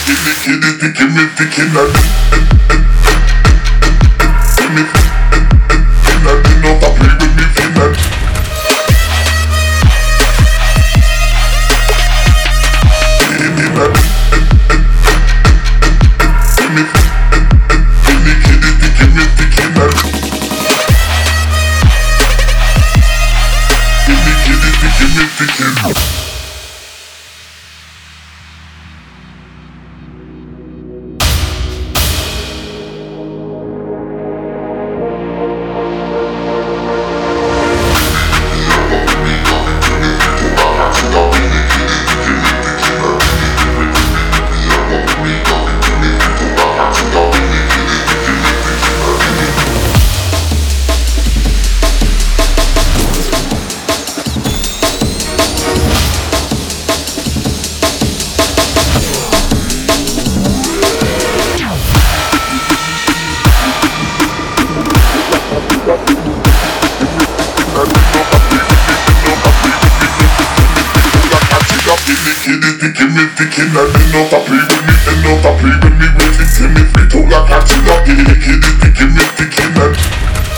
Give me the killer. Give me killer. Do not play with me, killer. Give me that. Give me the killer. Give me the killer. Give me the killer, do not play with me, do not play with me, with it, give me the killer, give me the killer.